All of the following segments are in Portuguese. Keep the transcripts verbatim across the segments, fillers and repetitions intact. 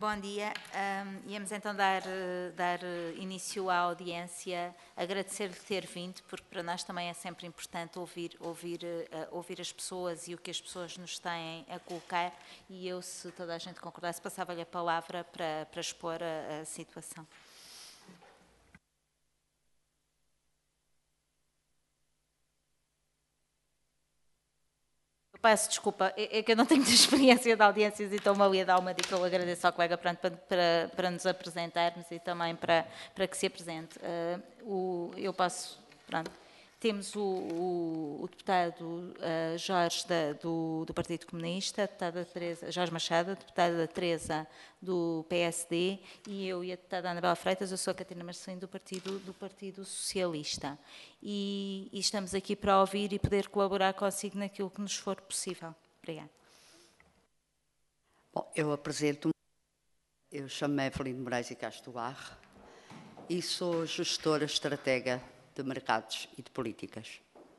Bom dia. Um, íamos então dar, dar início à audiência. Agradecer-lhe ter vindo, porque para nós também é sempre importante ouvir, ouvir, uh, ouvir as pessoas e o que as pessoas nos têm a colocar. E eu, se toda a gente concordasse, passava-lhe a palavra para, para expor a, a situação. Peço desculpa, é que eu não tenho muita experiência de audiências e estou-me ali a dar uma dica. Eu agradeço ao colega pronto, para, para, para nos apresentarmos e também para, para que se apresente. Uh, o, eu passo, pronto, temos o, o, o deputado uh, Jorge da, do, do Partido Comunista, a deputada Teresa, Jorge Machado, a deputada Teresa do P S D e eu e a deputada Anabela Freitas. Eu sou a Catarina Marcelino do Partido, do Partido Socialista. E, e estamos aqui para ouvir e poder colaborar consigo naquilo que nos for possível. Obrigada. Bom, eu apresento-me, eu chamo-me Evelyn Moraes e Castro Barre e sou gestora estratega de mercados e de políticas.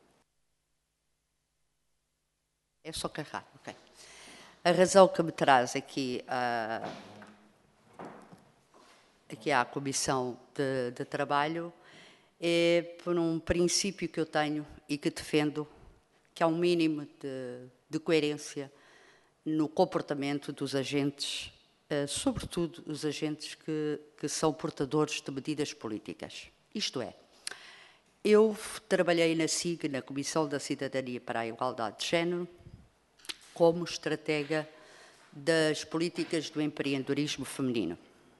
É só carregar, ok. A razão que me traz aqui, uh, aqui à Comissão de, de Trabalho é por um princípio que eu tenho e que defendo, que há um mínimo de, de coerência no comportamento dos agentes, uh, sobretudo os agentes que, que são portadores de medidas políticas. Isto é, eu trabalhei na S I G, na Comissão da Cidadania para a Igualdade de Género, como estratega das políticas do empreendedorismo feminino.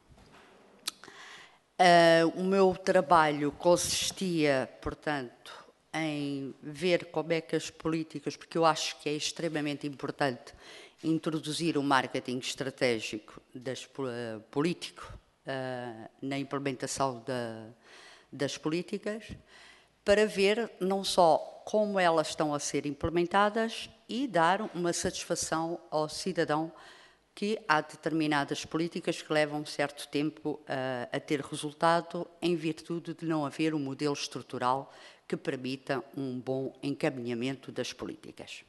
Uh, o meu trabalho consistia, portanto, em ver como é que as políticas, porque eu acho que é extremamente importante introduzir o marketing estratégico das, uh, político uh, na implementação da, das políticas, para ver não só como elas estão a ser implementadas e dar uma satisfação ao cidadão que há determinadas políticas que levam um certo tempo uh, a ter resultado em virtude de não haver um modelo estrutural que permita um bom encaminhamento das políticas.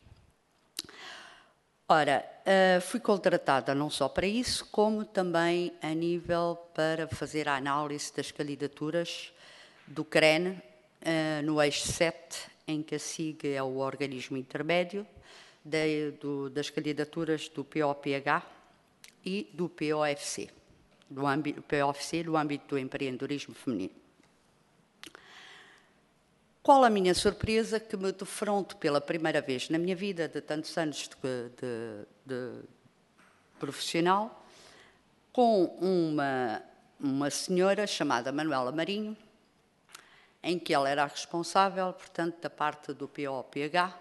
Ora, uh, fui contratada não só para isso, como também a nível para fazer a análise das candidaturas do C R E N, uh, no eixo sete, em que a S I G é o organismo intermédio de, do, das candidaturas do P O P H e do P O F C, do âmbito, P O F C no âmbito do empreendedorismo feminino. Qual a minha surpresa que me defronto pela primeira vez na minha vida de tantos anos de, de, de profissional com uma, uma senhora chamada Manuela Marinho, em que ela era a responsável, portanto, da parte do P O P H,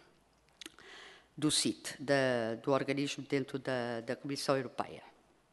do C I T, da, do organismo dentro da, da Comissão Europeia.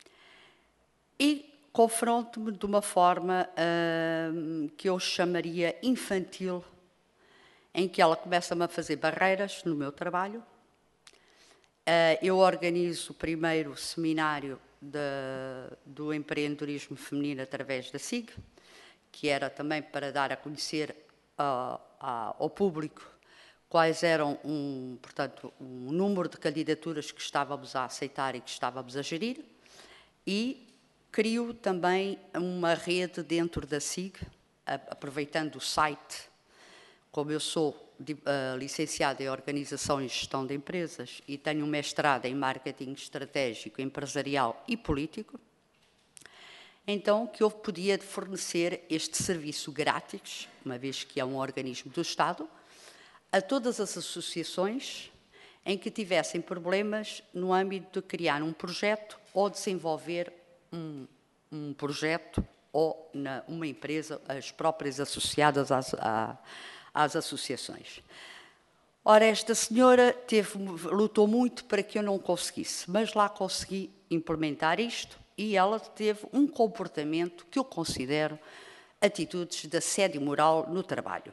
E confronto-me de uma forma uh, que eu chamaria infantil, em que ela começa-me a fazer barreiras no meu trabalho. Uh, eu organizo o primeiro seminário de, do empreendedorismo feminino através da S I G, que era também para dar a conhecer uh, uh, ao público quais eram, um, portanto, um número de candidaturas que estávamos a aceitar e que estávamos a gerir, e crio também uma rede dentro da S I G, aproveitando o site, como eu sou uh, licenciada em Organização e Gestão de Empresas e tenho um mestrado em Marketing Estratégico, Empresarial e Político, então que eu podia fornecer este serviço grátis, uma vez que é um organismo do Estado, a todas as associações em que tivessem problemas no âmbito de criar um projeto ou desenvolver um, um projeto ou na, uma empresa, as próprias associadas às, à, às associações. Ora, esta senhora teve, lutou muito para que eu não conseguisse, mas lá consegui implementar isto e ela teve um comportamento que eu considero atitudes de assédio moral no trabalho.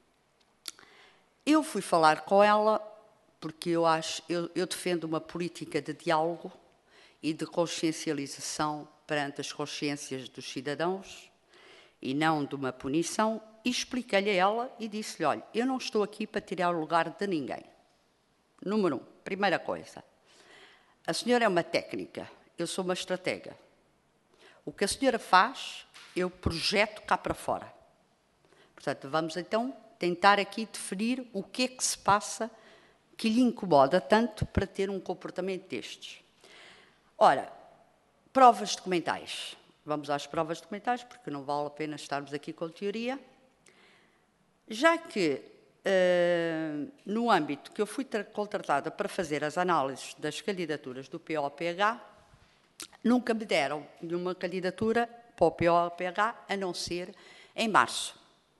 Eu fui falar com ela porque eu acho, eu, eu defendo uma política de diálogo e de consciencialização perante as consciências dos cidadãos e não de uma punição, e expliquei-lhe a ela e disse-lhe, olha, eu não estou aqui para tirar o lugar de ninguém. Número um, primeira coisa, a senhora é uma técnica, eu sou uma estratega. O que a senhora faz, eu projeto cá para fora. Portanto, vamos então tentar aqui definir o que é que se passa que lhe incomoda tanto para ter um comportamento destes. Ora, provas documentais. Vamos às provas documentais, porque não vale a pena estarmos aqui com teoria. Já que, uh, no âmbito que eu fui contratada para fazer as análises das candidaturas do P O P H, nunca me deram nenhuma candidatura para o P O P H, a não ser em março,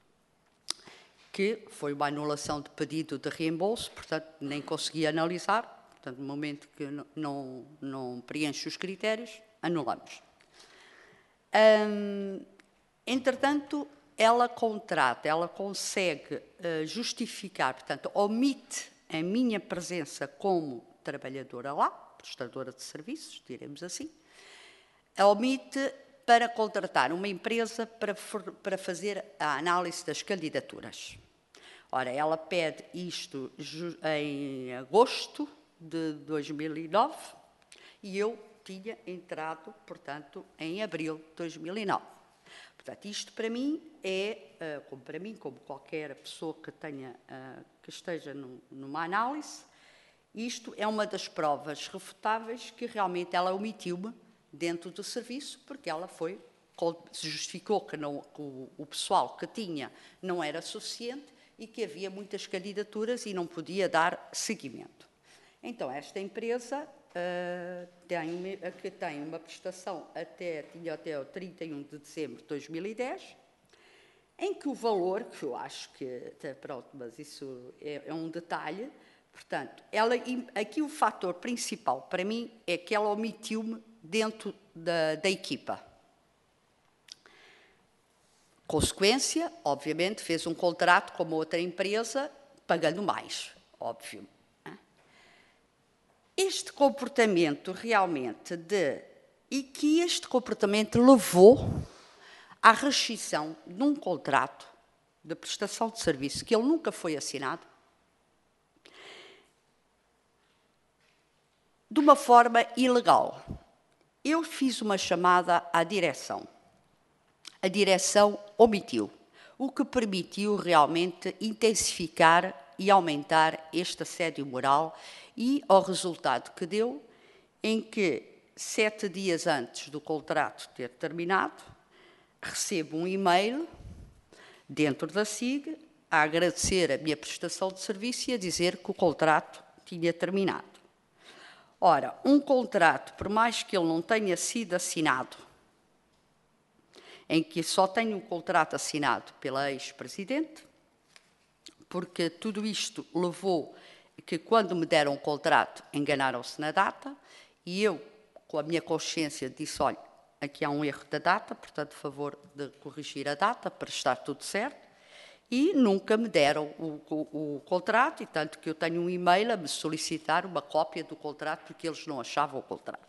que foi uma anulação de pedido de reembolso, portanto, nem consegui analisar, portanto, no momento que não, não, não preenche os critérios, anulamos. Hum, entretanto, ela contrata, ela consegue uh, justificar, portanto, omite a minha presença como trabalhadora lá, prestadora de serviços, diremos assim, omite para contratar uma empresa para, for, para fazer a análise das candidaturas. Ora, ela pede isto em agosto de dois mil e nove e eu tinha entrado, portanto, em abril de dois mil e nove. Portanto, isto para mim é, como para mim, como qualquer pessoa que tenha, que esteja numa análise, isto é uma das provas refutáveis que realmente ela omitiu-me dentro do serviço, porque ela foi, justificou que, não, que o, o pessoal que tinha não era suficiente e que havia muitas candidaturas e não podia dar seguimento. Então, esta empresa uh, tem, que tem uma prestação até, tinha até o trinta e um de dezembro de dois mil e dez, em que o valor, que eu acho que, pronto, mas isso é, é um detalhe, portanto, ela, aqui o fator principal para mim é que ela omitiu-me dentro da, da equipa. Consequência, obviamente, fez um contrato com outra empresa, pagando mais, óbvio. Este comportamento realmente de... E que este comportamento levou à rescisão de um contrato de prestação de serviço que ele nunca foi assinado, de uma forma ilegal. Eu fiz uma chamada à direção. A direção omitiu, o que permitiu realmente intensificar e aumentar este assédio moral e ao resultado que deu, em que, sete dias antes do contrato ter terminado, recebo um e-mail dentro da S I G a agradecer a minha prestação de serviço e a dizer que o contrato tinha terminado. Ora, um contrato, por mais que ele não tenha sido assinado, em que só tenho um contrato assinado pela ex-presidente, porque tudo isto levou que, quando me deram o contrato, enganaram-se na data, e eu, com a minha consciência, disse, olha, aqui há um erro da data, portanto, por favor de corrigir a data para estar tudo certo, e nunca me deram o, o, o contrato, e tanto que eu tenho um e-mail a me solicitar uma cópia do contrato, porque eles não achavam o contrato.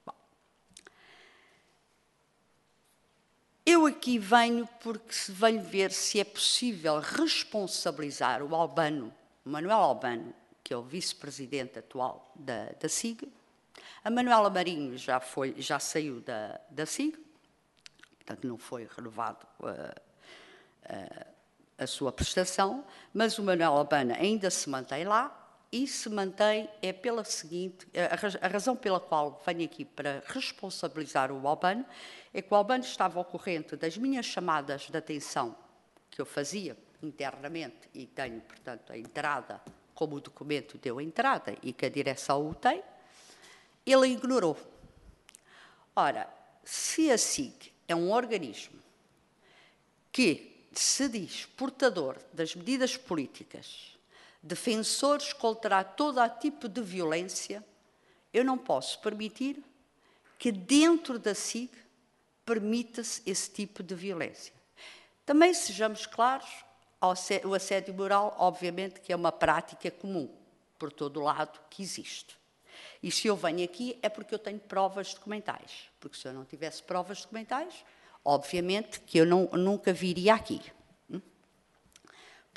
Eu aqui venho porque venho ver se é possível responsabilizar o Albano, o Manuel Albano, que é o vice-presidente atual da, da S I G. A Manuela Marinho já, foi, já saiu da, da S I G, portanto não foi renovado uh, uh, a sua prestação, mas o Manuel Albano ainda se mantém lá e se mantém é pela seguinte, a, a razão pela qual venho aqui para responsabilizar o Albano é que o Albano estava ao corrente das minhas chamadas de atenção que eu fazia internamente e tenho, portanto, a entrada, como o documento deu a entrada e que a direção o tem, ele ignorou. Ora, se a S I G é um organismo que se diz portador das medidas políticas, defensores contra todo a tipo de violência, eu não posso permitir que dentro da S I G permita-se esse tipo de violência. Também sejamos claros, o assédio moral, obviamente, que é uma prática comum, por todo o lado que existe. E se eu venho aqui é porque eu tenho provas documentais, porque se eu não tivesse provas documentais, obviamente que eu não, nunca viria aqui.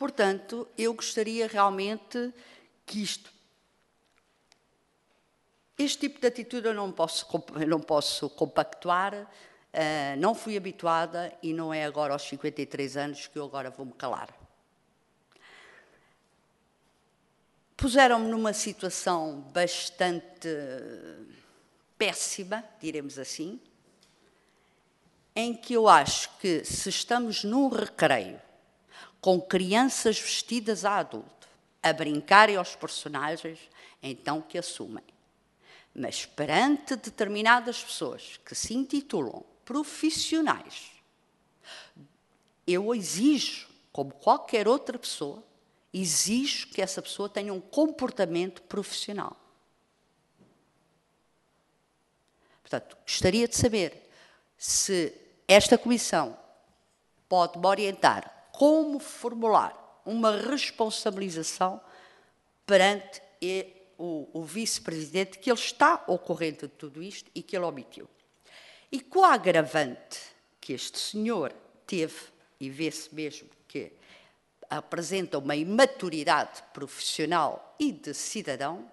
Portanto, eu gostaria realmente que isto Este tipo de atitude eu não posso, eu não posso compactuar, uh, não fui habituada e não é agora aos cinquenta e três anos que eu agora vou-me calar. Puseram-me numa situação bastante péssima, diremos assim, em que eu acho que se estamos num recreio com crianças vestidas a adulto, a brincarem aos personagens, então que assumem. Mas perante determinadas pessoas que se intitulam profissionais, eu exijo, como qualquer outra pessoa, exijo que essa pessoa tenha um comportamento profissional. Portanto, gostaria de saber se esta comissão pode me orientar como formular uma responsabilização perante o, o vice-presidente, que ele está ao corrente de tudo isto e que ele omitiu. E com a agravante que este senhor teve, e vê-se mesmo que apresenta uma imaturidade profissional e de cidadão,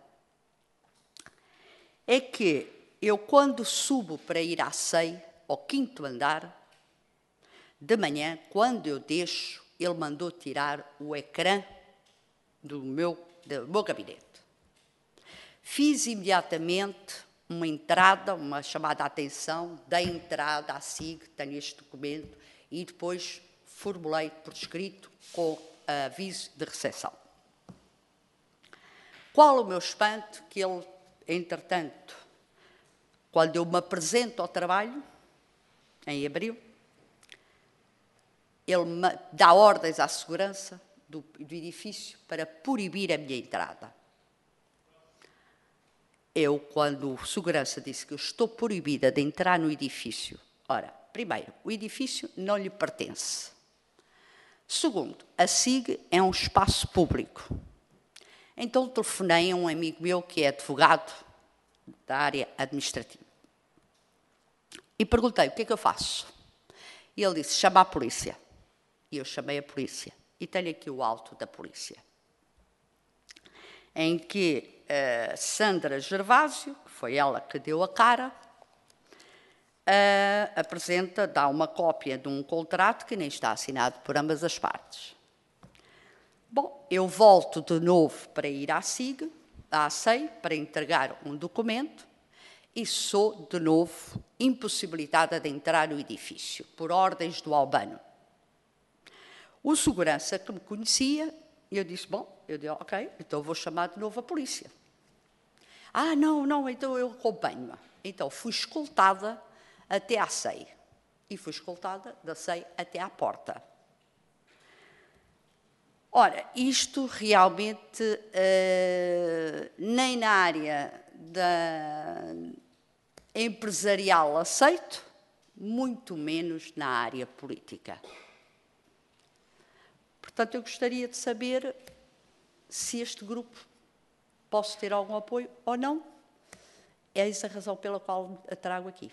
é que eu, quando subo para ir à C E I, ao quinto andar, de manhã, quando eu deixo, ele mandou tirar o ecrã do meu, do meu gabinete. Fiz imediatamente uma entrada, uma chamada à atenção, dei entrada à S I G, tenho este documento, e depois formulei por escrito com aviso de recepção. Qual o meu espanto? Que ele, entretanto, quando eu me apresento ao trabalho, em abril, ele me dá ordens à segurança do, do edifício para proibir a minha entrada. Eu, quando o segurança disse que eu estou proibida de entrar no edifício, ora, primeiro, o edifício não lhe pertence. Segundo, a S I G é um espaço público. Então telefonei a um amigo meu que é advogado da área administrativa. E perguntei, o que é que eu faço? E ele disse, chama a polícia. E eu chamei a polícia. E tenho aqui o auto da polícia. Em que uh, Sandra Gervásio, que foi ela que deu a cara, uh, apresenta, dá uma cópia de um contrato que nem está assinado por ambas as partes. Bom, eu volto de novo para ir à S I G, à C E I, para entregar um documento e sou, de novo, impossibilitada de entrar no edifício, por ordens do Albano. O segurança que me conhecia, eu disse, bom, eu disse, ok, então vou chamar de novo a polícia. Ah, não, não, então eu acompanho-a. Então fui escoltada até à C E I. E fui escoltada da C E I até à porta. Ora, isto realmente, uh, nem na área da empresarial aceito, muito menos na área política. Portanto, eu gostaria de saber se este grupo posso ter algum apoio ou não. É essa a razão pela qual a trago aqui.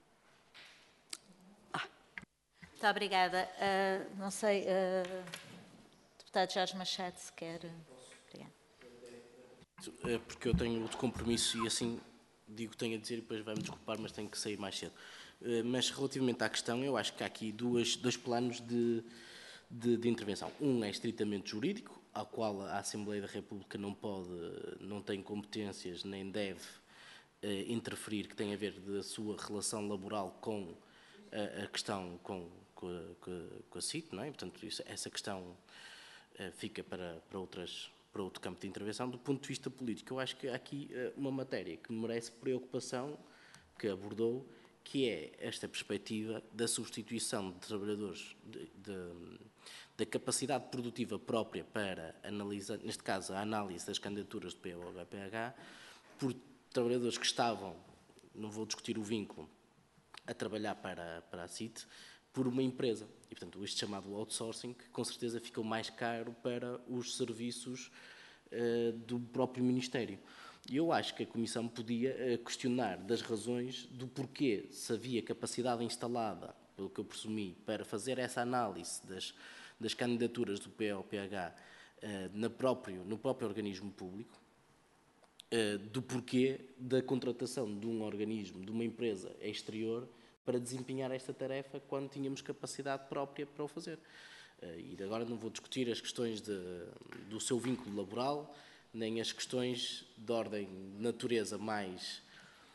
Ah. Muito obrigada. Uh, não sei, uh, deputado Jorge Machado, se quer... Obrigada. É porque eu tenho outro compromisso e assim digo que tenho a dizer e depois vai-me desculpar, mas tenho que sair mais cedo. Uh, mas relativamente à questão, eu acho que há aqui duas, dois planos de... De, de intervenção. Um é estritamente jurídico, ao qual a Assembleia da República não pode, não tem competências, nem deve eh, interferir, que tem a ver da sua relação laboral com a, a questão com, com, a, com a C I T, não é? Portanto, isso, essa questão eh, fica para, para, outras, para outro campo de intervenção. Do ponto de vista político, eu acho que há aqui eh, uma matéria que merece preocupação, que abordou, que é esta perspectiva da substituição de trabalhadores, de, de, da capacidade produtiva própria para analisar, neste caso, a análise das candidaturas do P O H P H, por trabalhadores que estavam, não vou discutir o vínculo, a trabalhar para, para a C I T, por uma empresa. E, portanto, este chamado outsourcing, que com certeza ficou mais caro para os serviços uh, do próprio Ministério. E eu acho que a Comissão podia uh, questionar das razões do porquê, se havia capacidade instalada, pelo que eu presumi, para fazer essa análise das, das candidaturas do P O P H uh, na próprio, no próprio organismo público, uh, do porquê da contratação de um organismo, de uma empresa exterior, para desempenhar esta tarefa quando tínhamos capacidade própria para o fazer. Uh, e agora não vou discutir as questões de, do seu vínculo laboral, nem as questões de ordem de natureza mais,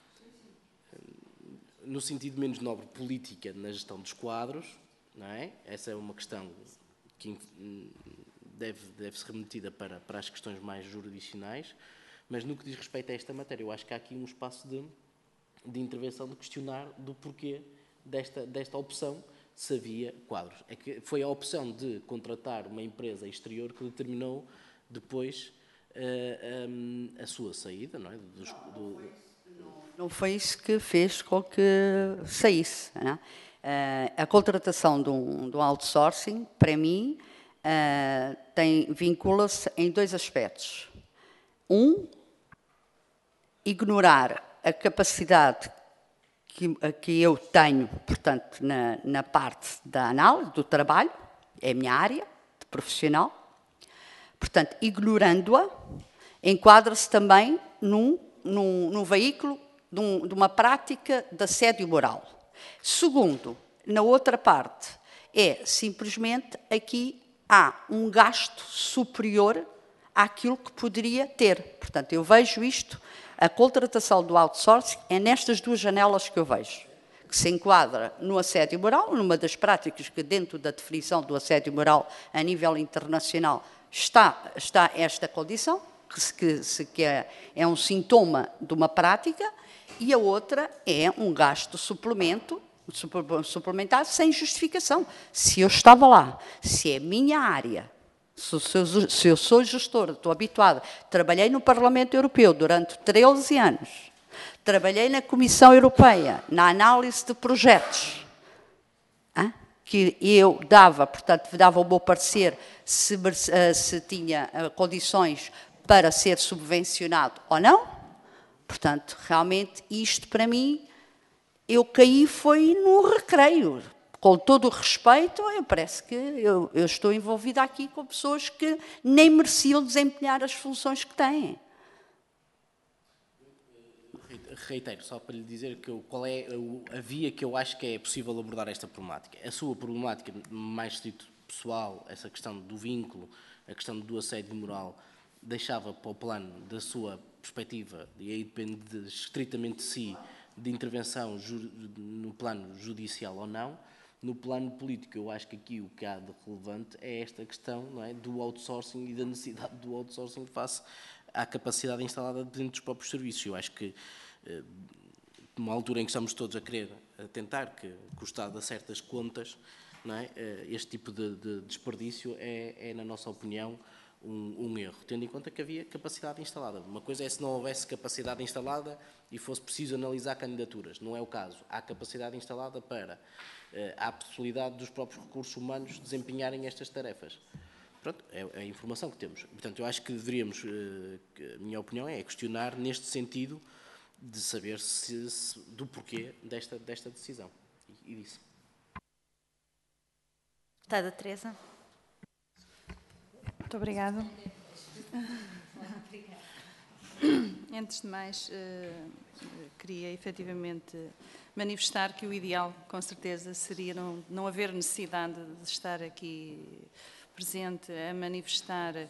no sentido menos nobre, política na gestão dos quadros, não é? Essa é uma questão que deve, deve ser remetida para, para as questões mais jurisdicionais, mas no que diz respeito a esta matéria, eu acho que há aqui um espaço de, de intervenção, de questionar do porquê desta, desta opção, se havia quadros. É que foi a opção de contratar uma empresa exterior que determinou depois uh, um, a sua saída, não é? Dos, do... Não foi isso que fez com que saísse, não é? Uh, a contratação de um, de um outsourcing, para mim, uh, tem, vincula-se em dois aspectos. Um, ignorar a capacidade que, que eu tenho, portanto, na, na parte da análise, do trabalho, é a minha área de profissional. Portanto, ignorando-a, enquadra-se também num, num, num veículo de, um, de uma prática de assédio moral. Segundo, na outra parte, é simplesmente aqui há um gasto superior àquilo que poderia ter. Portanto, eu vejo isto, a contratação do outsourcing é nestas duas janelas que eu vejo, que se enquadra no assédio moral, numa das práticas que dentro da definição do assédio moral a nível internacional está, está esta condição, que, que, que é, é um sintoma de uma prática, e a outra é um gasto suplemento, suplementar sem justificação. Se eu estava lá, se é minha área, se eu sou gestora, estou habituada, trabalhei no Parlamento Europeu durante treze anos, trabalhei na Comissão Europeia, na análise de projetos, hein, que eu dava, portanto, dava o meu parecer se, se tinha condições para ser subvencionado ou não. Portanto, realmente, isto para mim, eu caí foi no recreio. Com todo o respeito, eu parece que eu, eu estou envolvida aqui com pessoas que nem mereciam desempenhar as funções que têm. Reitero, só para lhe dizer que eu, qual é a via que eu acho que é possível abordar esta problemática. A sua problemática mais estrito pessoal, essa questão do vínculo, a questão do assédio moral, deixava para o plano da sua perspectiva, e aí depende de, estritamente de si, de intervenção no plano judicial ou não. No plano político, eu acho que aqui o que há de relevante é esta questão, não é, do outsourcing e da necessidade do outsourcing face à capacidade instalada dentro dos próprios serviços. Eu acho que, numa altura em que estamos todos a querer a tentar que, que o Estado acerte as contas, não é, este tipo de, de desperdício é, é, na nossa opinião, Um, um erro, tendo em conta que havia capacidade instalada. Uma coisa é se não houvesse capacidade instalada e fosse preciso analisar candidaturas. Não é o caso. Há capacidade instalada para, eh, há a possibilidade dos próprios recursos humanos desempenharem estas tarefas. Pronto, é, é a informação que temos. Portanto, eu acho que deveríamos, eh, que a minha opinião é questionar neste sentido de saber se, se, do porquê desta, desta decisão. E, e disso. Deputada Teresa. Muito obrigada. Antes de mais, queria efetivamente manifestar que o ideal, com certeza, seria não, não haver necessidade de estar aqui presente a manifestar uh,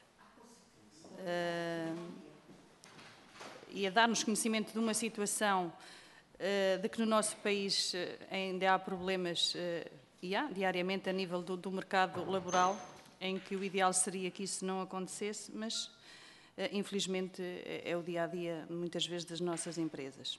e a dar-nos conhecimento de uma situação uh, de que no nosso país ainda há problemas, uh, e há diariamente a nível do, do mercado laboral, em que o ideal seria que isso não acontecesse, mas, infelizmente, é o dia-a-dia, muitas vezes, das nossas empresas.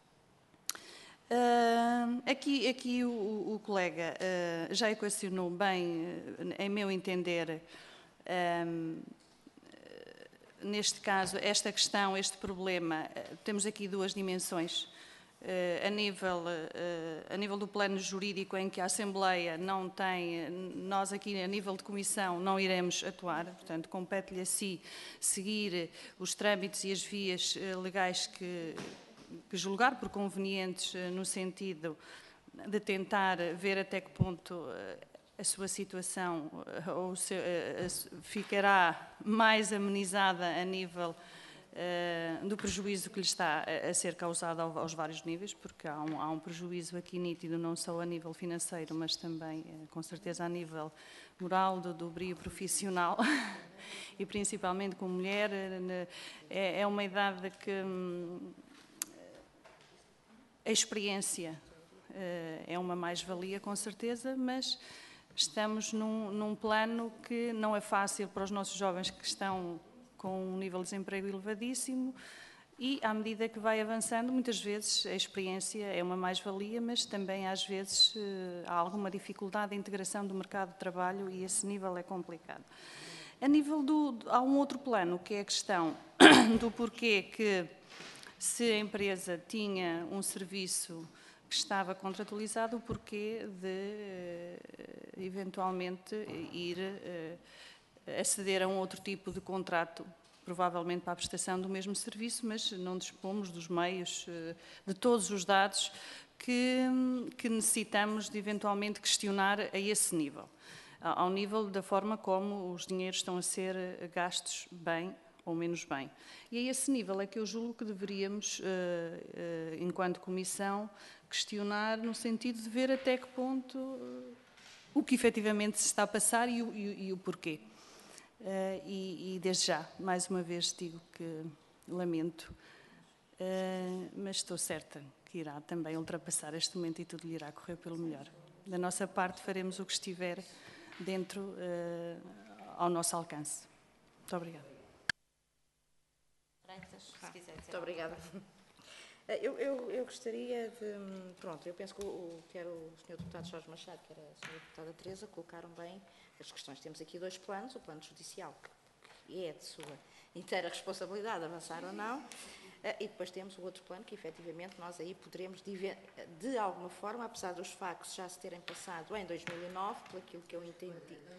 Uh, aqui aqui o, o colega uh, já equacionou bem, uh, em meu entender, um, neste caso, esta questão, este problema. Uh, temos aqui duas dimensões. Uh, a, nível, uh, a nível do plano jurídico, em que a Assembleia não tem, nós aqui a nível de comissão não iremos atuar, portanto compete-lhe a si seguir os trâmites e as vias uh, legais que, que julgar por convenientes, uh, no sentido de tentar ver até que ponto uh, a sua situação uh, ou seu, uh, ficará mais amenizada a nível uh, do prejuízo que lhe está a, a ser causado ao, aos vários níveis, porque há um, há um prejuízo aqui nítido, não só a nível financeiro, mas também, uh, com certeza, a nível moral, do, do brio profissional, e principalmente com mulher. Uh, é, é uma idade que hum, a experiência uh, é uma mais-valia, com certeza, mas estamos num, num plano que não é fácil para os nossos jovens que estão com um nível de desemprego elevadíssimo, e à medida que vai avançando, muitas vezes a experiência é uma mais-valia, mas também às vezes há alguma dificuldade de integração do mercado de trabalho, e esse nível é complicado. A nível do... há um outro plano, que é a questão do porquê que, se a empresa tinha um serviço que estava contratualizado, o porquê de, eventualmente, ir aceder a um outro tipo de contrato, provavelmente para a prestação do mesmo serviço, mas não dispomos dos meios, de todos os dados que, que necessitamos de, eventualmente, questionar a esse nível, ao nível da forma como os dinheiros estão a ser gastos bem ou menos bem. E a esse nível é que eu julgo que deveríamos, enquanto Comissão, questionar no sentido de ver até que ponto o que efetivamente se está a passar e o, e, e o porquê. Uh, e, e desde já, mais uma vez digo que lamento, uh, mas estou certa que irá também ultrapassar este momento e tudo lhe irá correr pelo melhor. Da nossa parte faremos o que estiver dentro, uh, ao nosso alcance. Muito obrigada. Muito obrigada. Eu, eu, eu gostaria de... Pronto, eu penso que o, quer o senhor Deputado Jorge Machado, quer a senhora Deputada Teresa, colocaram bem as questões. Temos aqui dois planos, o plano judicial, que é de sua inteira responsabilidade, avançar ou não, e depois temos o outro plano, que efetivamente nós aí poderemos, de, de alguma forma, apesar dos factos já se terem passado em dois mil e nove, por aquilo que eu entendi.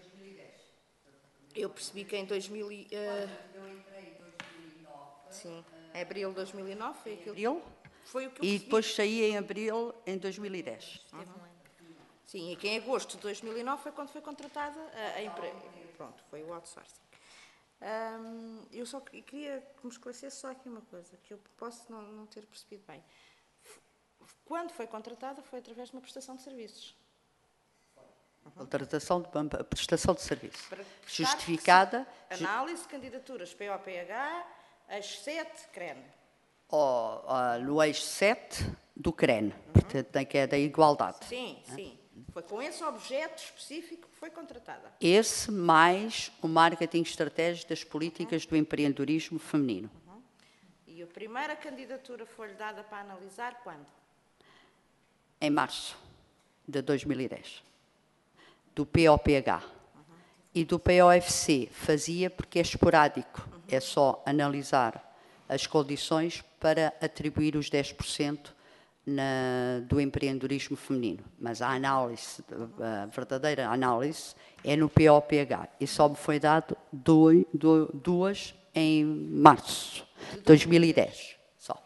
Eu percebi que em dois mil e... Uh, sim, em abril de dois mil e nove foi aquilo Abril? Foi o que eu E percebi. depois saí em abril em dois mil e dez. Uhum. Sim, e que em agosto de dois mil e nove foi quando foi contratada a, a empresa. Pronto, foi o outsourcing. Hum, eu só queria que me esclarecesse só aqui uma coisa, que eu posso não, não ter percebido bem. Quando foi contratada foi através de uma prestação de serviços. Uhum. Contratação de uma prestação de serviço. Para Justificada. Análise de candidaturas P O P H, eixo sete, C R E N. Ou, uh, no eixo sete do C R E N, uhum. Portanto, que é da igualdade. Sim, é? Sim. Foi com esse objeto específico que foi contratada. Esse mais o marketing estratégico das políticas uhum. do empreendedorismo feminino. Uhum. E a primeira candidatura foi-lhe dada para analisar quando? Em março de dois mil e dez. Do P O P H. Uhum. E do P O F C fazia porque é esporádico. Uhum. É só analisar as condições para atribuir os dez por cento na, do empreendedorismo feminino. Mas a análise, a verdadeira análise, é no P O P H. E só me foi dado dois, duas em março de dois mil e dez. Só.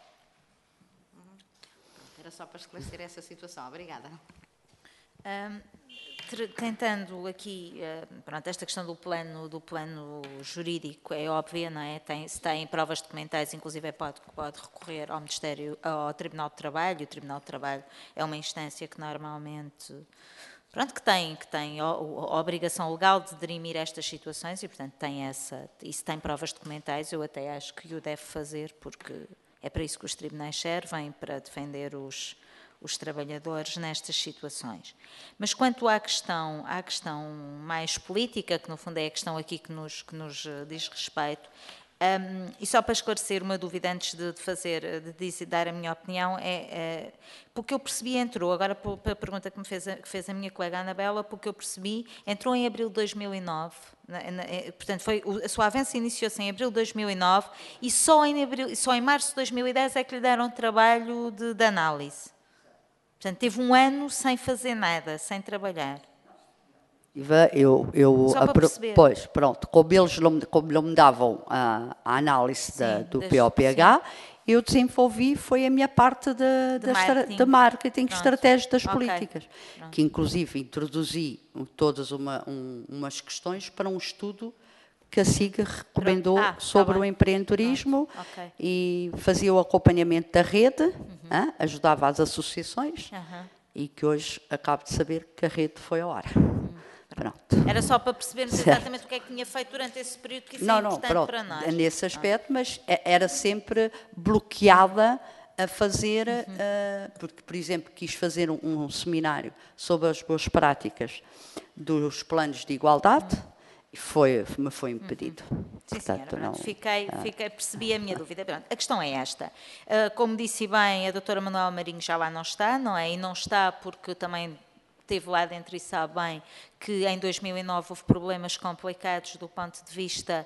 Era só para esclarecer essa situação. Obrigada. Um, tentando aqui, uh, pronto, esta questão do plano, do plano jurídico é óbvia, não é? Tem, se tem provas documentais, inclusive pode, pode recorrer ao Ministério, ao Tribunal de Trabalho. O Tribunal de Trabalho é uma instância que normalmente, pronto, que tem, que tem a, a obrigação legal de dirimir estas situações e, portanto, tem essa, e se tem provas documentais, eu até acho que o deve fazer, porque é para isso que os tribunais servem, para defender os os trabalhadores nestas situações. Mas quanto à questão, à questão mais política, que no fundo é a questão aqui que nos, que nos diz respeito, um, e só para esclarecer uma dúvida antes de, de fazer, de dizer, dar a minha opinião, é, é porque eu percebi, entrou, agora para a pergunta que me fez a, que fez a minha colega Anabela, porque eu percebi, entrou em abril de dois mil e nove, na, na, portanto, foi, a sua avança iniciou-se em abril de dois mil e nove e só em, abril, só em março de dois mil e dez é que lhe deram trabalho de, de análise. Portanto, teve um ano sem fazer nada, sem trabalhar. Eu, eu, Só para perceber. Pois, pronto, como eles não, como não me davam a, a análise sim, da, do das, P O P H, sim. Eu desenvolvi, foi a minha parte de, de, de marketing, de marketing estratégico das okay. políticas, Pronto. Que inclusive introduzi todas uma, um, umas questões para um estudo que a SIG recomendou Ah, tá sobre bem. o empreendedorismo. Pronto, ok. E fazia o acompanhamento da rede, hã? Ajudava as associações, Aham. e que hoje acabo de saber que a rede foi ao ar. Pronto. Era só para percebermos Certo. exatamente o que é que tinha feito durante esse período, que isso Não, é não, importante pronto, para nós. nesse aspecto, mas e- era sempre bloqueada a fazer, eh, porque, por exemplo, quis fazer um, um seminário sobre as boas práticas dos planos de igualdade e foi, me foi impedido. Sim, Portanto, senhora. não, Pronto, fiquei, fiquei, percebi a minha dúvida. Pronto, a questão é esta. Ah, como disse bem, a doutora Manuela Marinho já lá não está, não é? E não está porque também esteve lá dentro e sabe bem que em dois mil e nove houve problemas complicados do ponto de vista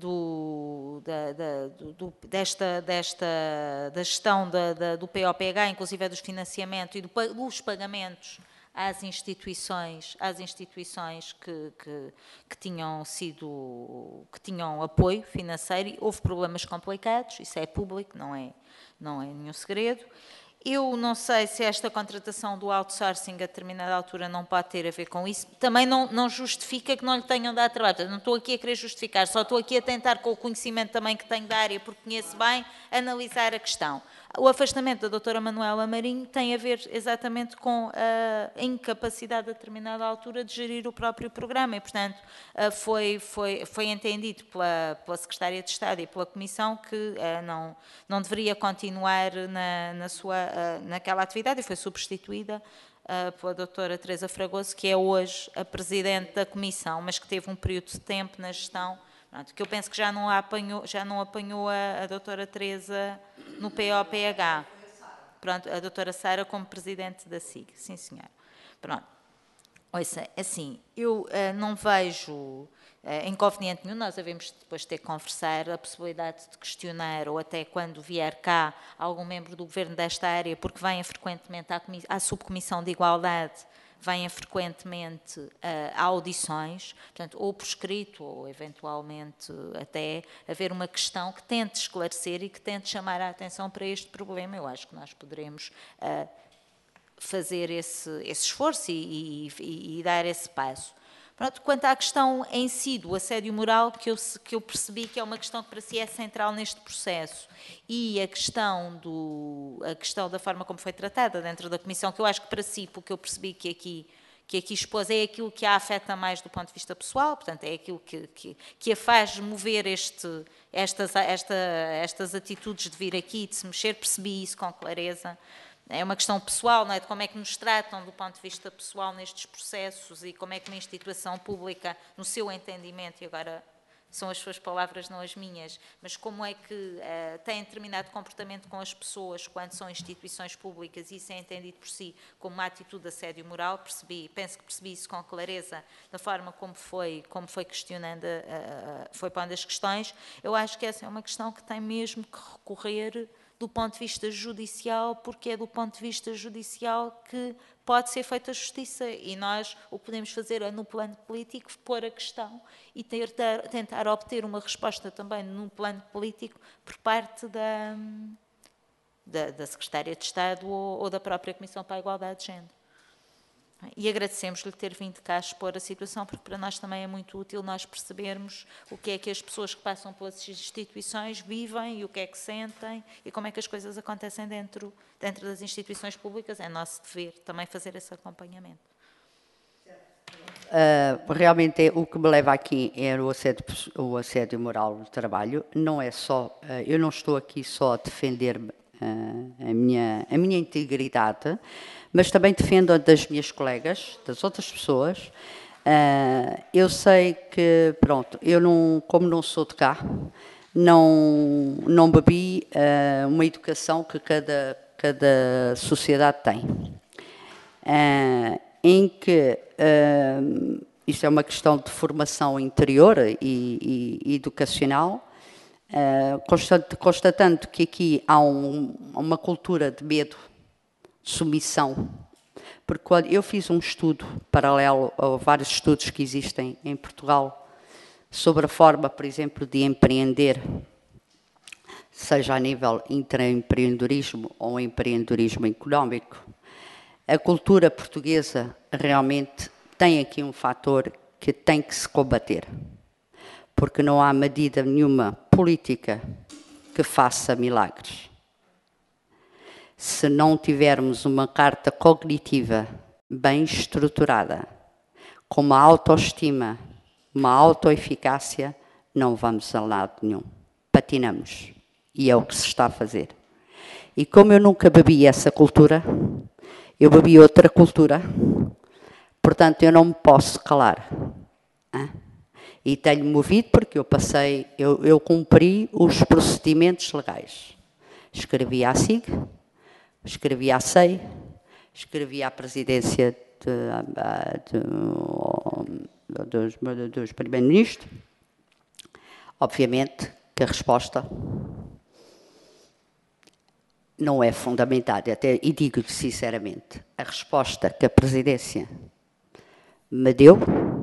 do, da, da, do, do, desta, desta, da gestão da, da, do P O P H, inclusive dos financiamentos e do, dos pagamentos às instituições, às instituições que, que, que tinham sido, que tinham apoio financeiro. E houve problemas complicados, isso é público, não é, não é nenhum segredo. Eu não sei se esta contratação do outsourcing a determinada altura não pode ter a ver com isso. Também não, não justifica que não lhe tenham dado trabalho. Portanto, não estou aqui a querer justificar, só estou aqui a tentar, com o conhecimento também que tenho da área, porque conheço bem, analisar a questão. O afastamento da doutora Manuela Marinho tem a ver exatamente com a incapacidade a determinada altura de gerir o próprio programa e, portanto, foi, foi, foi entendido pela, pela Secretária de Estado e pela Comissão que não, não deveria continuar na, na sua naquela atividade e foi substituída uh, pela doutora Teresa Fragoso, que é hoje a presidente da comissão, mas que teve um período de tempo na gestão, pronto, que eu penso que já não a apanhou, já não apanhou a, a doutora Teresa no P O P H. Pronto, a doutora Sara como presidente da SIG, sim senhora. Pronto. Ouça, assim, eu uh, não vejo Uh, inconveniente nenhum, nós devemos depois ter que conversar a possibilidade de questionar ou até quando vier cá algum membro do governo desta área, porque venha frequentemente à, à subcomissão de igualdade, venha frequentemente uh, a audições, portanto, ou por escrito ou eventualmente até haver uma questão que tente esclarecer e que tente chamar a atenção para este problema. Eu acho que nós poderemos uh, fazer esse, esse esforço e, e, e dar esse passo. Pronto, quanto à questão em si do assédio moral, que eu, que eu percebi que é uma questão que para si é central neste processo, e a questão, do, a questão da forma como foi tratada dentro da Comissão, que eu acho que para si, porque eu percebi que aqui, que aqui expôs, é aquilo que a afeta mais do ponto de vista pessoal, portanto, é aquilo que, que, que a faz mover este, estas, esta, estas atitudes de vir aqui, de se mexer, percebi isso com clareza. É uma questão pessoal, não é? De como é que nos tratam do ponto de vista pessoal nestes processos e como é que uma instituição pública, no seu entendimento, e agora são as suas palavras, não as minhas, mas como é que uh, tem determinado comportamento com as pessoas quando são instituições públicas e isso é entendido por si como uma atitude de assédio moral, percebi, penso que percebi isso com clareza da forma como foi, como foi questionando, uh, foi pondo as questões. Eu acho que essa é uma questão que tem mesmo que recorrer do ponto de vista judicial, porque é do ponto de vista judicial que pode ser feita a justiça e nós o que podemos fazer é, no plano político, pôr a questão e tentar, tentar obter uma resposta também no plano político por parte da, da, da Secretária de Estado ou, ou da própria Comissão para a Igualdade de Género. E agradecemos-lhe ter vindo cá expor a situação, porque para nós também é muito útil nós percebermos o que é que as pessoas que passam pelas instituições vivem e o que é que sentem e como é que as coisas acontecem dentro, dentro das instituições públicas. É nosso dever também fazer esse acompanhamento. Uh, realmente é, o que me leva aqui é o assédio, o assédio moral no trabalho. Não é só, uh, eu não estou aqui só a defender-me uh, a, minha, a minha integridade, mas também defendo a das minhas colegas, das outras pessoas. Uh, eu sei que, pronto, eu não, como não sou de cá, não, não bebi uh, uma educação que cada, cada sociedade tem. Uh, em que uh, isto é uma questão de formação interior e, e, e educacional, uh, constat, constatando que aqui há um, uma cultura de medo, de submissão, porque quando eu fiz um estudo paralelo a vários estudos que existem em Portugal sobre a forma, por exemplo, de empreender, seja a nível intraempreendedorismo ou empreendedorismo económico, a cultura portuguesa realmente tem aqui um fator que tem que se combater. porque não há medida nenhuma política que faça milagres. Se não tivermos uma carta cognitiva bem estruturada, com uma autoestima, uma autoeficácia, não vamos a lado nenhum. Patinamos. E é o que se está a fazer. E como eu nunca bebi essa cultura, eu bebi outra cultura, portanto eu não me posso calar. Hein? E tenho movido porque eu passei, eu, eu cumpri os procedimentos legais. Escrevi à S I G, escrevi à S E I, escrevi à presidência de, de, dos, dos primeiros-ministros. Obviamente que a resposta não é fundamentada, até, e digo-lhe sinceramente, a resposta que a presidência me deu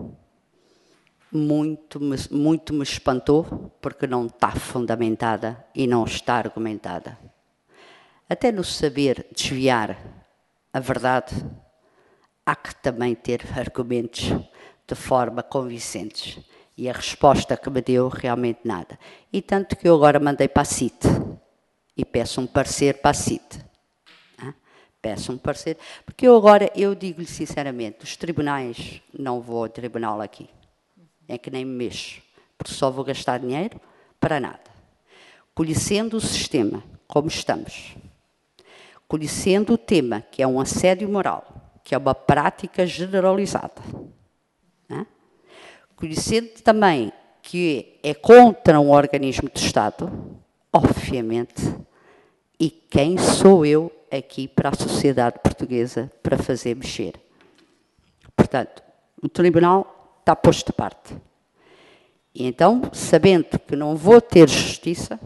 muito me, muito me espantou, porque não está fundamentada e não está argumentada. Até no saber desviar a verdade, há que também ter argumentos de forma convincentes. E a resposta que me deu, realmente nada. E tanto que eu agora mandei para a C I T e peço um parecer para a C I T. Ah, peço um parecer, porque eu agora, eu digo-lhe sinceramente, os tribunais, não vou ao tribunal aqui. É que nem me mexo, porque só vou gastar dinheiro para nada. Conhecendo o sistema, como estamos, conhecendo o tema, que é um assédio moral, que é uma prática generalizada, né? Conhecendo também que é contra um organismo do Estado, obviamente, e quem sou eu aqui para a sociedade portuguesa para fazer mexer? Portanto, o tribunal está posto de parte. E então, sabendo que não vou ter justiça,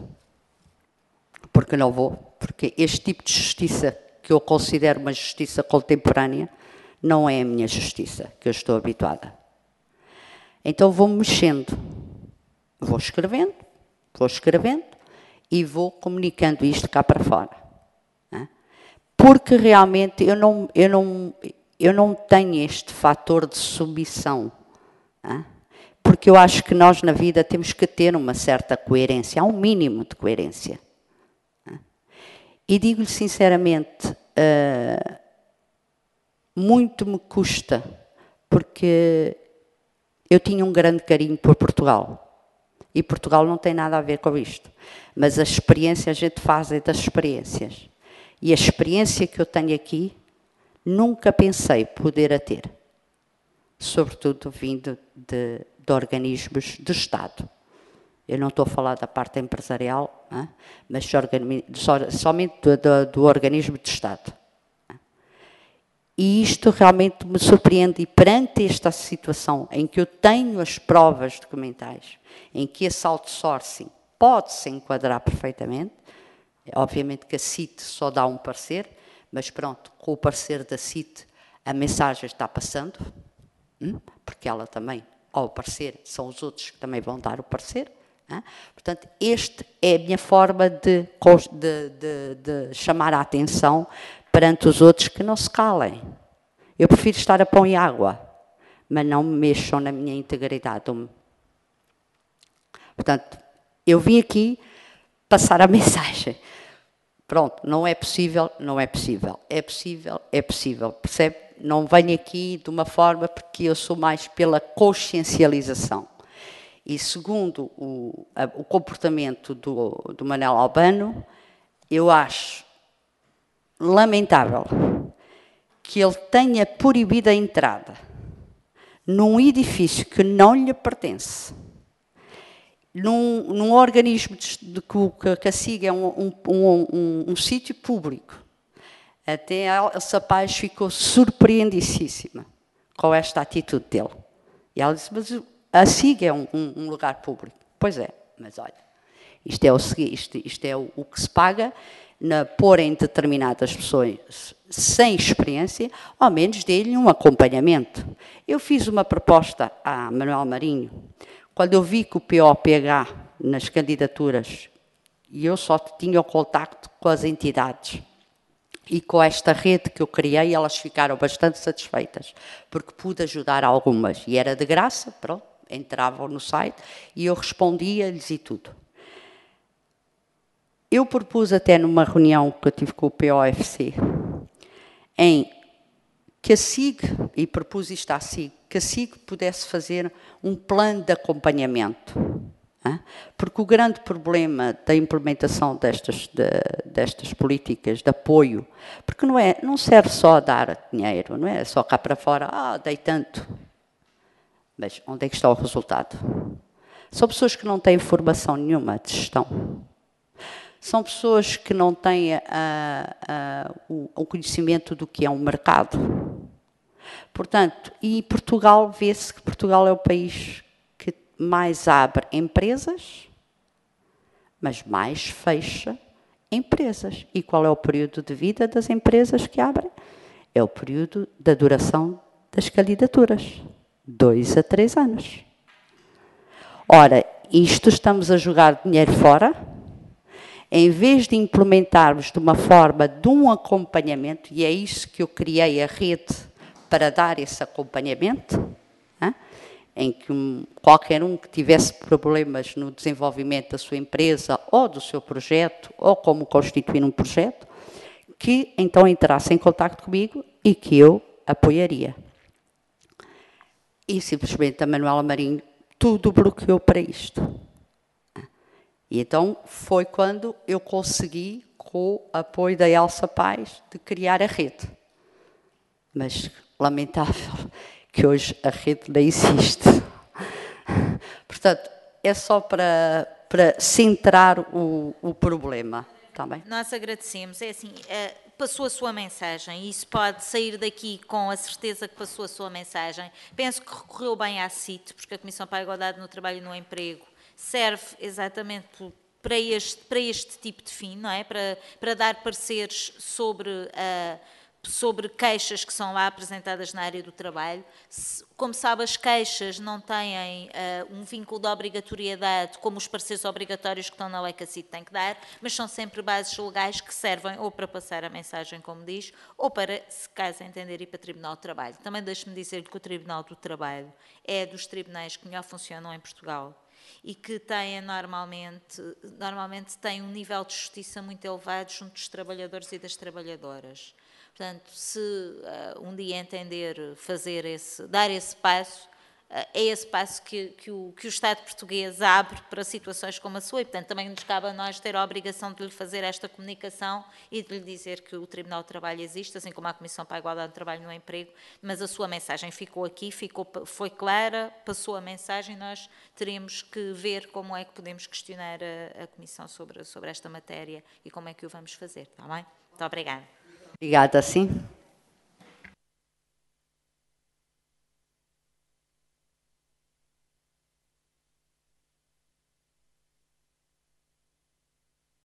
porque não vou, porque este tipo de justiça, que eu considero uma justiça contemporânea, não é a minha justiça, que eu estou habituada. Então vou-me mexendo, vou escrevendo, vou escrevendo e vou comunicando isto cá para fora. Né? Porque realmente eu não, eu, não, eu não tenho este fator de submissão. Né? Porque eu acho que nós na vida temos que ter uma certa coerência, há um mínimo de coerência. Né? E digo-lhe sinceramente, uh, muito me custa, porque eu tinha um grande carinho por Portugal. E Portugal não tem nada a ver com isto. Mas a experiência, a gente faz é das experiências. E a experiência que eu tenho aqui, nunca pensei poder a ter. Sobretudo vindo de, de organismos do Estado. Eu não estou a falar da parte empresarial, hein? Mas somente do, do, do organismo do Estado. E isto realmente me surpreende, e perante esta situação em que eu tenho as provas documentais, em que esse outsourcing pode-se enquadrar perfeitamente, obviamente que a C I T só dá um parecer, mas pronto, com o parecer da C I T a mensagem está passando, porque ela também, ao parecer, são os outros que também vão dar o parecer. Portanto, esta é a minha forma de, de, de, de chamar a atenção perante os outros, que não se calem. Eu prefiro estar a pão e água, mas não me mexam na minha integridade. Portanto, eu vim aqui passar a mensagem. Pronto, não é possível, não é possível. É possível, é possível. Percebe? Não venho aqui de uma forma porque eu sou mais pela consciencialização. E segundo o, a, o comportamento do, do Manel Albano, eu acho lamentável que ele tenha proibido a entrada num edifício que não lhe pertence, num, num organismo de, de, que, que a S I G é um, um, um, um, um sítio público. Até a Elsa Paz ficou surpreendicíssima com esta atitude dele. E ela disse, mas a S I G é um, um, um lugar público. Pois é, mas olha, isto é o, isto, isto é o, o que se paga na porem determinadas pessoas sem experiência, ao menos dê-lhe um acompanhamento. Eu fiz uma proposta a Manuel Marinho, quando eu vi que o P O P H nas candidaturas, e eu só tinha o contacto com as entidades, e com esta rede que eu criei, elas ficaram bastante satisfeitas, porque pude ajudar algumas, e era de graça, pronto, entravam no site e eu respondia-lhes e tudo. Eu propus até numa reunião que eu tive com o P O F C, em que a S I G, e propus isto à S I G, que a S I G pudesse fazer um plano de acompanhamento. Hein? Porque o grande problema da implementação destas, de, destas políticas de apoio, porque não, é, não serve só a dar dinheiro, não é só cá para fora, ah, dei tanto. Mas onde é que está o resultado? São pessoas que não têm formação nenhuma de gestão. São pessoas que não têm a, a, o, o conhecimento do que é um mercado. Portanto, e Portugal, vê-se que Portugal é o país que mais abre empresas, mas mais fecha empresas. E qual é o período de vida das empresas que abrem? É o período da duração das candidaturas. Dois a três anos. Ora, isto estamos a jogar dinheiro fora, em vez de implementarmos de uma forma de um acompanhamento, e é isso que eu criei a rede para dar esse acompanhamento, hein, em que um, qualquer um que tivesse problemas no desenvolvimento da sua empresa ou do seu projeto, ou como constituir um projeto, que então entrasse em contato comigo e que eu apoiaria. E simplesmente a Manuela Marinho tudo bloqueou para isto. E então foi quando eu consegui, com o apoio da Elsa Paz, de criar a rede. Mas lamentável que hoje a rede não existe. Portanto, é só para, para centrar o, o problema. Tá bem? Nós agradecemos. É assim, passou a sua mensagem e isso pode sair daqui com a certeza que passou a sua mensagem. Penso que recorreu bem à C I T, porque a Comissão para a Igualdade no Trabalho e no Emprego serve exatamente para este, para este tipo de fim, não é? Para, para dar pareceres sobre, uh, sobre queixas que são lá apresentadas na área do trabalho. Como sabe, as queixas não têm uh, um vínculo de obrigatoriedade, como os pareceres obrigatórios que estão na lei que a C I T tem que dar, mas são sempre bases legais que servem ou para passar a mensagem, como diz, ou para, se caso entender, ir para o Tribunal do Trabalho. Também deixe-me dizer que o Tribunal do Trabalho é dos tribunais que melhor funcionam em Portugal e que têm normalmente, normalmente têm um nível de justiça muito elevado junto dos trabalhadores e das trabalhadoras. Portanto, se uh, um dia entender fazer esse, dar esse passo, uh, é esse passo que, que, o, que o Estado português abre para situações como a sua e, portanto, também nos cabe a nós ter a obrigação de lhe fazer esta comunicação e de lhe dizer que o Tribunal do Trabalho existe, assim como a Comissão para a Igualdade do Trabalho no Emprego, mas a sua mensagem ficou aqui, ficou, foi clara, passou a mensagem, nós teremos que ver como é que podemos questionar a, a Comissão sobre, sobre esta matéria e como é que o vamos fazer, está bem? Muito obrigada. Obrigada, sim.